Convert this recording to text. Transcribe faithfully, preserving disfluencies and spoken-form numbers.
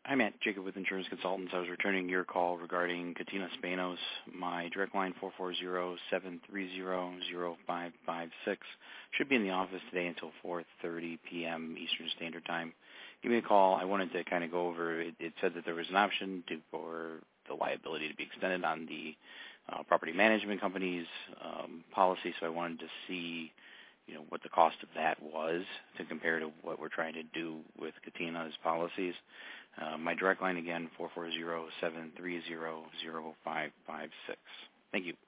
Hi, Matt. Jacob with Insurance Consultants. I was returning your call regarding Katina Spanos. My direct line, four four zero, seven three zero, zero five five six. Should be in the office today until four thirty p.m. Eastern Standard Time. Give me a call. I wanted to kind of go over, it, it said that there was an option to, for the liability to be extended on the uh, property management company's um, policy, so I wanted to see you know, what the cost of that was to compare to what we're trying to do with Katina's policies. Uh, my direct line again, four four zero, seven three zero, zero five five six. Thank you.